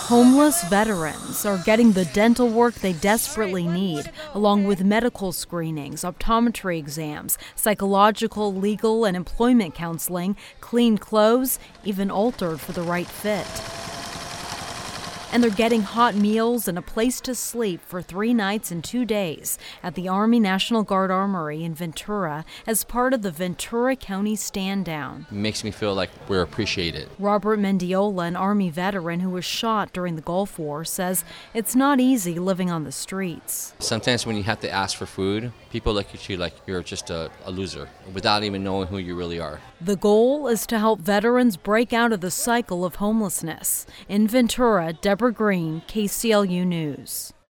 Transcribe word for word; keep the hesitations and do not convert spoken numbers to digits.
Homeless veterans are getting the dental work they desperately need, along with medical screenings, optometry exams, psychological, legal, and employment counseling, clean clothes, even altered for the right fit. And they're getting hot meals and a place to sleep for three nights and two days at the Army National Guard Armory in Ventura as part of the Ventura County Stand Down. It makes me feel like we're appreciated. Robert Mendiola, an Army veteran who was shot during the Gulf War, says it's not easy living on the streets. Sometimes when you have to ask for food, people look at you like you're just a, a loser without even knowing who you really are. The goal is to help veterans break out of the cycle of homelessness. In Ventura, Deborah Green, K C L U News.